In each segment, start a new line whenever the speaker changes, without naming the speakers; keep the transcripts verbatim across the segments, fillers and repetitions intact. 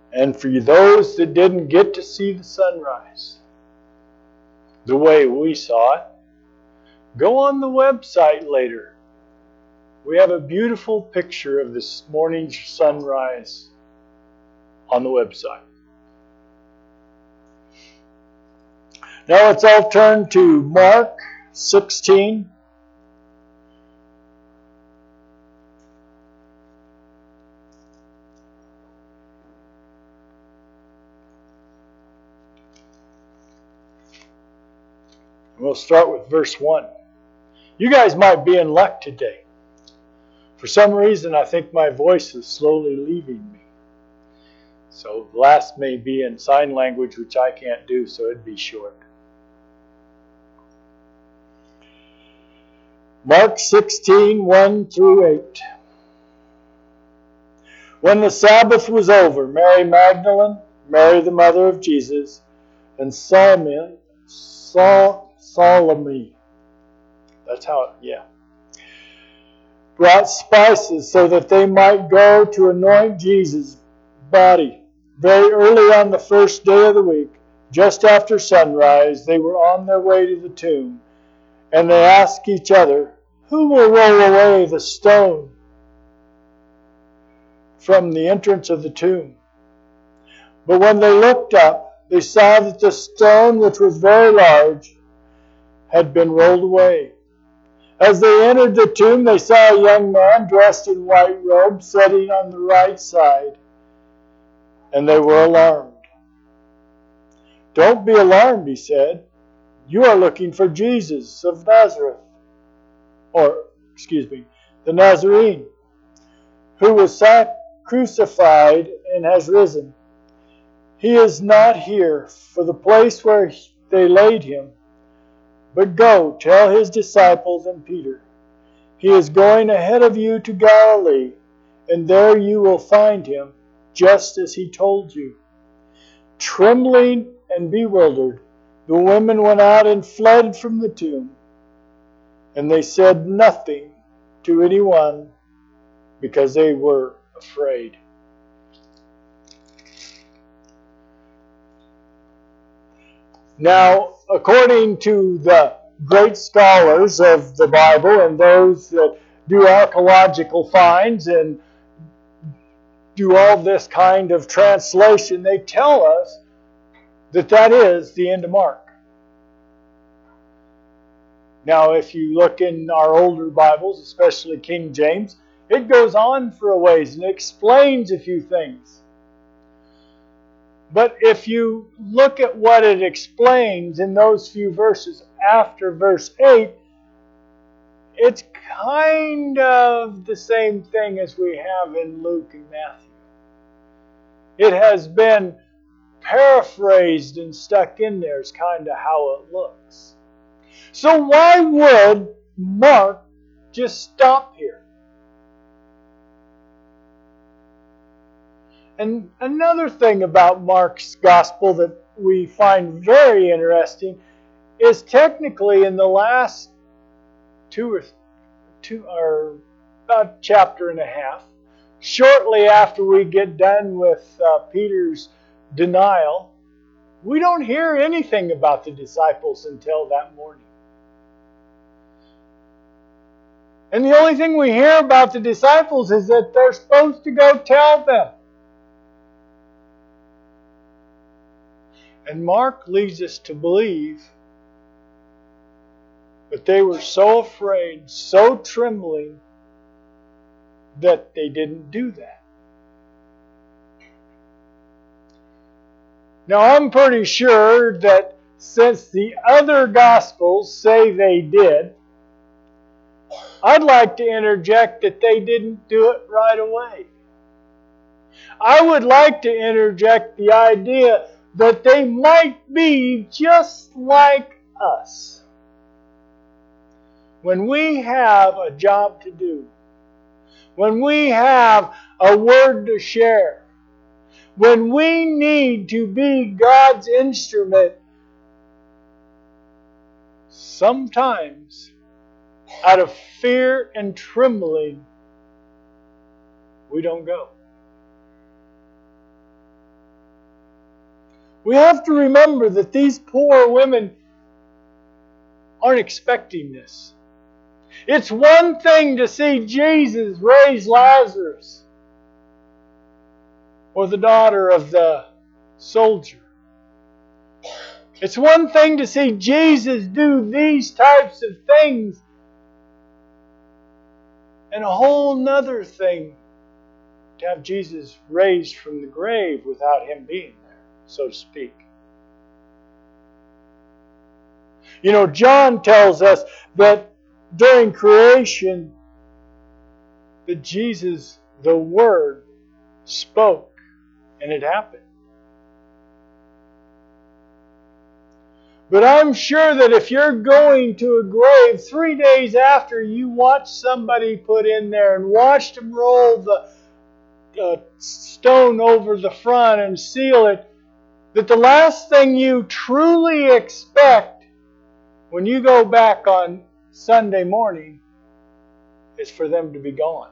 And for those that didn't get to see the sunrise the way we saw it, go on the website later. We have a beautiful picture of this morning's sunrise on the website. Now let's all turn to Mark sixteen. We'll start with verse one. You guys might be in luck today. For some reason, I think my voice is slowly leaving me. So the last may be in sign language, which I can't do, so it'd be short. Mark sixteen, one through eight. When the Sabbath was over, Mary Magdalene, Mary the mother of Jesus, and Salome, Sal, Salome, that's how it, yeah, brought spices so that they might go to anoint Jesus' body. Very early on the first day of the week, just after sunrise, they were on their way to the tomb, and they asked each other, "Who will roll away the stone from the entrance of the tomb?" But when they looked up, they saw that the stone, which was very large, had been rolled away. As they entered the tomb, they saw a young man dressed in white robes sitting on the right side, and they were alarmed. "Don't be alarmed," he said. "You are looking for Jesus of Nazareth," or, excuse me, the Nazarene, who was crucified and has risen. He is not here, for the place where they laid him. But go, tell his disciples and Peter, he is going ahead of you to Galilee, and there you will find him, just as he told you." Trembling and bewildered, the women went out and fled from the tomb, and they said nothing to anyone because they were afraid. Now, according to the great scholars of the Bible and those that do archaeological finds and do all this kind of translation, they tell us that that is the end of Mark. Now, if you look in our older Bibles, especially King James, it goes on for a ways and explains a few things. But if you look at what it explains in those few verses after verse eight, it's kind of the same thing as we have in Luke and Matthew. It has been paraphrased and stuck in there is kind of how it looks. So why would Mark just stop here? And another thing about Mark's gospel that we find very interesting is technically in the last two or two or about a chapter and a half, shortly after we get done with uh, Peter's denial, we don't hear anything about the disciples until that morning. And the only thing we hear about the disciples is that they're supposed to go tell them. And Mark leads us to believe that they were so afraid, so trembling, that they didn't do that. Now, I'm pretty sure that since the other Gospels say they did, I'd like to interject that they didn't do it right away. I would like to interject the idea that they might be just like us. When we have a job to do, when we have a word to share, when we need to be God's instrument, sometimes out of fear and trembling, we don't go. We have to remember that these poor women aren't expecting this. It's one thing to see Jesus raise Lazarus, or the daughter of the soldier. It's one thing to see Jesus do these types of things, and a whole nother thing to have Jesus raised from the grave without Him being there, so to speak. You know, John tells us that during creation, that Jesus, the Word, spoke, and it happened. But I'm sure that if you're going to a grave three days after you watch somebody put in there and watched them roll the uh, stone over the front and seal it, that the last thing you truly expect when you go back on Sunday morning is for them to be gone.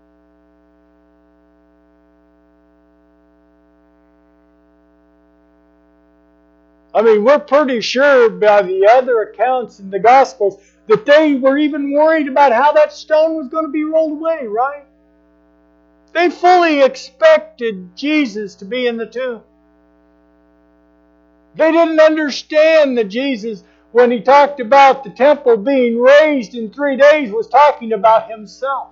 I mean, we're pretty sure by the other accounts in the Gospels that they were even worried about how that stone was going to be rolled away, right? They fully expected Jesus to be in the tomb. They didn't understand that Jesus, when He talked about the temple being raised in three days, was talking about Himself.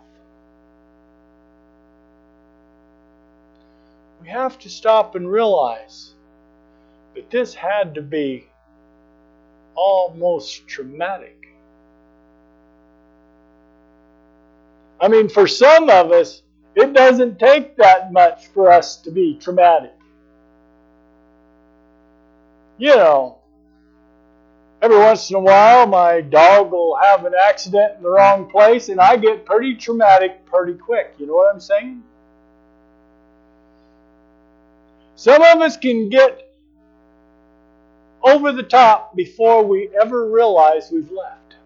We have to stop and realize that this had to be almost traumatic. I mean, for some of us, it doesn't take that much for us to be traumatic. You know, every once in a while, my dog will have an accident in the wrong place, and I get pretty traumatic pretty quick. You know what I'm saying? Some of us can get over the top before we ever realize we've left.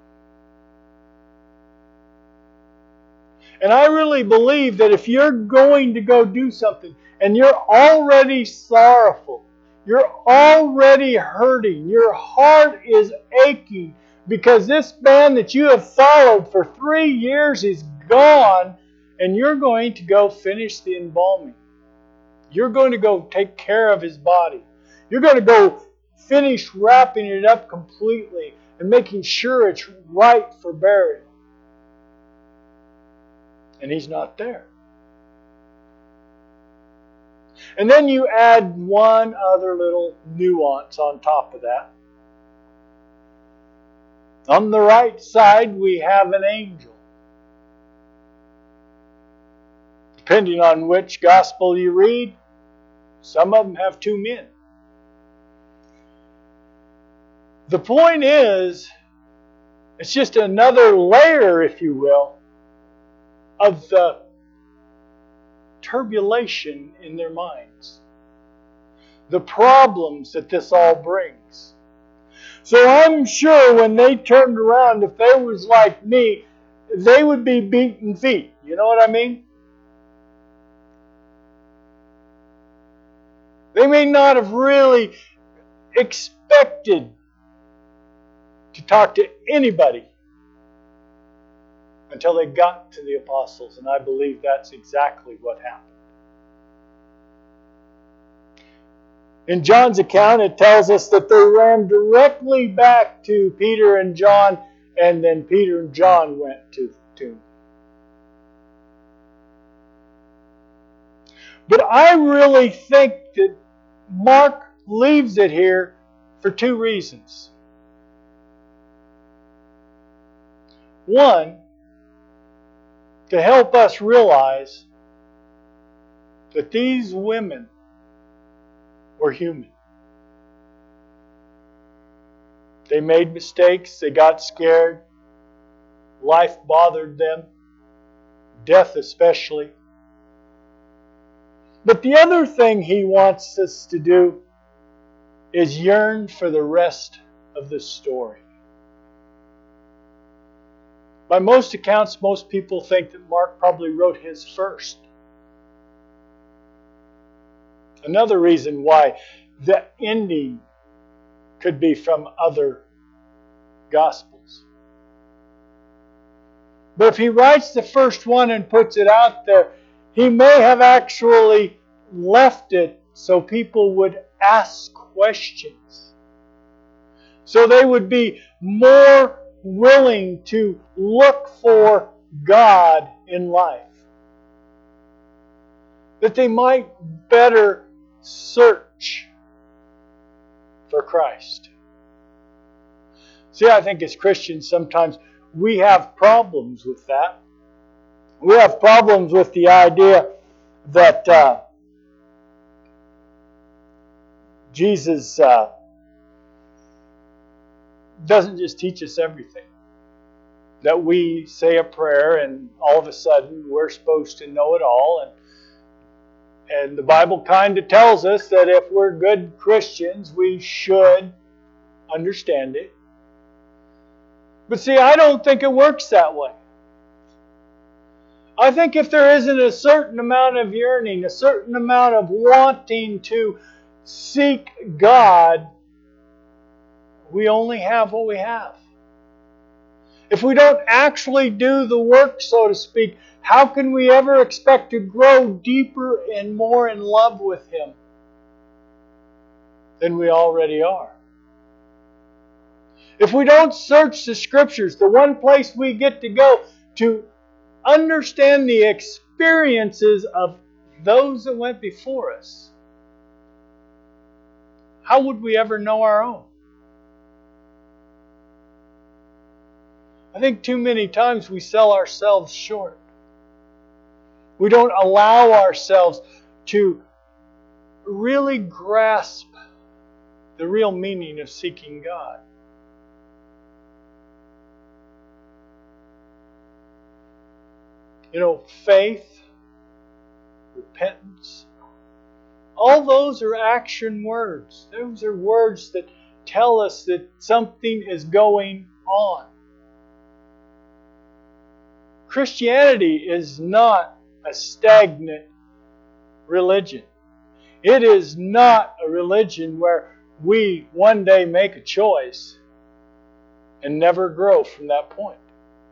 And I really believe that if you're going to go do something and you're already sorrowful, you're already hurting, your heart is aching because this man that you have followed for three years is gone, and you're going to go finish the embalming. You're going to go take care of his body. You're going to go finish wrapping it up completely and making sure it's right for burial. And he's not there. And then you add one other little nuance on top of that. On the right side, we have an angel. Depending on which gospel you read, some of them have two men. The point is, it's just another layer, if you will, of the turbulation in their minds. The problems that this all brings. So I'm sure when they turned around, if they was like me, they would be beating feet. You know what I mean? They may not have really expected to talk to anybody until they got to the apostles, and I believe that's exactly what happened. In John's account, it tells us that they ran directly back to Peter and John, and then Peter and John went to the tomb. But I really think that Mark leaves it here for two reasons. One, to help us realize that these women were human. They made mistakes, they got scared, life bothered them, death especially. But the other thing he wants us to do is yearn for the rest of the story. By most accounts, most people think that Mark probably wrote his first. Another reason why the ending could be from other Gospels. But if he writes the first one and puts it out there, he may have actually left it so people would ask questions. So they would be more willing to look for God in life. That they might better search for Christ. See, I think as Christians sometimes we have problems with that. We have problems with the idea that uh, Jesus uh, doesn't just teach us everything. That we say a prayer and all of a sudden we're supposed to know it all. And And the Bible kind of tells us that if we're good Christians, we should understand it. But see, I don't think it works that way. I think if there isn't a certain amount of yearning, a certain amount of wanting to seek God, we only have what we have. If we don't actually do the work, so to speak, how can we ever expect to grow deeper and more in love with Him than we already are? If we don't search the Scriptures, the one place we get to go to understand the experiences of those that went before us, how would we ever know our own? I think too many times we sell ourselves short. We don't allow ourselves to really grasp the real meaning of seeking God. You know, faith, repentance, all those are action words. Those are words that tell us that something is going on. Christianity is not a stagnant religion. It is not a religion where we one day make a choice and never grow from that point.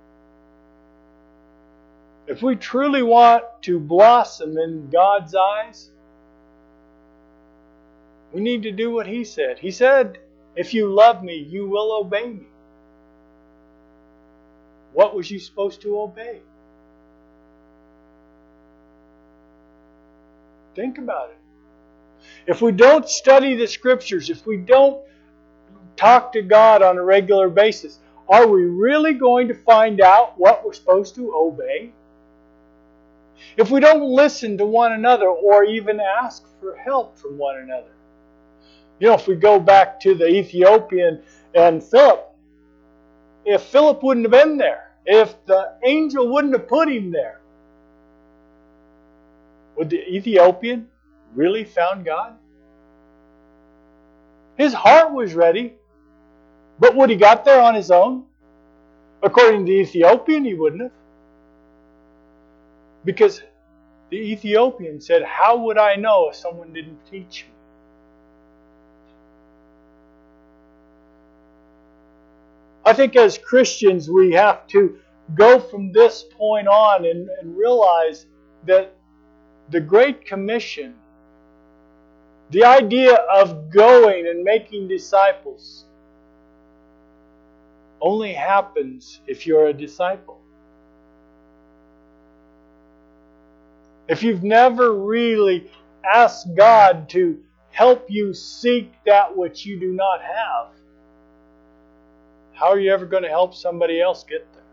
If we truly want to blossom in God's eyes, we need to do what He said. He said, if you love me, you will obey me. What was you supposed to obey? Think about it. If we don't study the Scriptures, if we don't talk to God on a regular basis, are we really going to find out what we're supposed to obey? If we don't listen to one another or even ask for help from one another. You know, if we go back to the Ethiopian and Philip, if Philip wouldn't have been there, if the angel wouldn't have put him there, would the Ethiopian really found God? His heart was ready, but would he got there on his own? According to the Ethiopian, he wouldn't have. Because the Ethiopian said, how would I know if someone didn't teach me? I think as Christians we have to go from this point on and, and realize that the Great Commission, the idea of going and making disciples, only happens if you're a disciple. If you've never really asked God to help you seek that which you do not have, how are you ever going to help somebody else get there?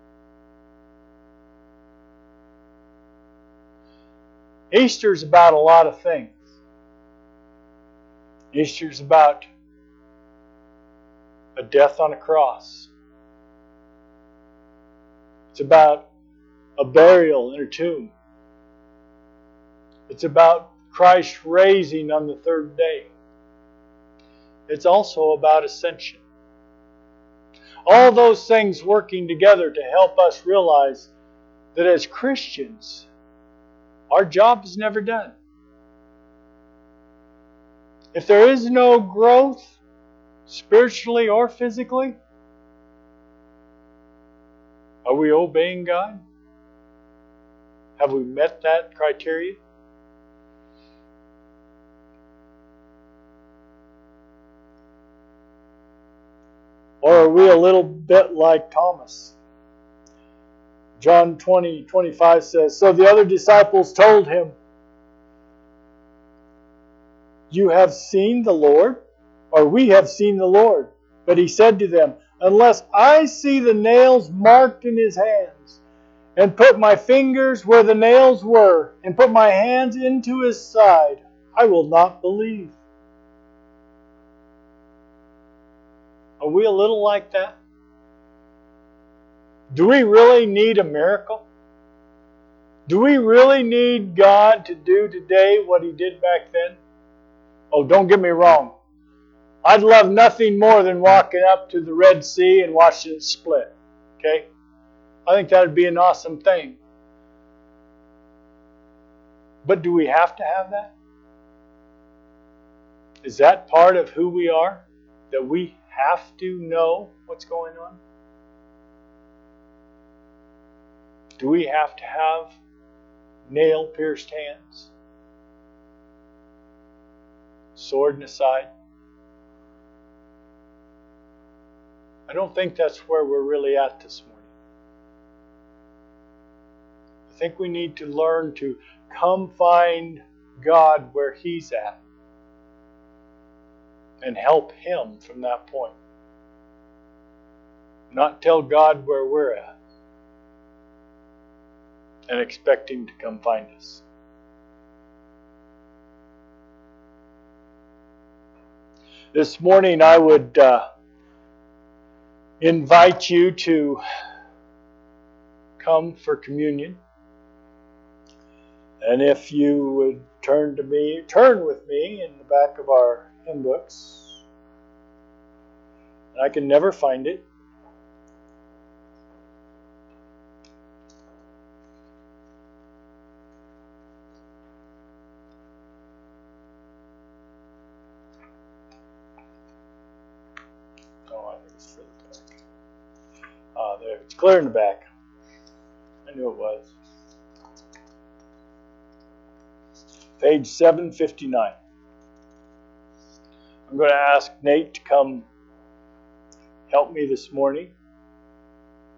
Easter's about a lot of things. Easter's about a death on a cross. It's about a burial in a tomb. It's about Christ raising on the third day. It's also about ascension. All those things working together to help us realize that as Christians, our job is never done. If there is no growth, spiritually or physically, are we obeying God? Have we met that criteria? Or are we a little bit like Thomas? John twenty, twenty-five says, "So the other disciples told him, 'You have seen the Lord,' or 'We have seen the Lord.' But he said to them, 'Unless I see the nails marked in his hands, and put my fingers where the nails were, and put my hands into his side, I will not believe.'" Are we a little like that? Do we really need a miracle? Do we really need God to do today what He did back then? Oh, don't get me wrong. I'd love nothing more than walking up to the Red Sea and watching it split. Okay? I think that would be an awesome thing. But do we have to have that? Is that part of who we are? That we have to know what's going on? Do we have to have nail-pierced hands? Sword in the side? I don't think that's where we're really at this morning. I think we need to learn to come find God where He's at and help Him from that point. Not tell God where we're at and expect Him to come find us. This morning I would uh, invite you to come for communion. And if you would turn to me, turn with me in the back of our hymn books. And I can never find it. Oh, I think it's further back. Ah, there. It's clear in the back. I knew it was. Page seven fifty-nine. I'm going to ask Nate to come help me this morning.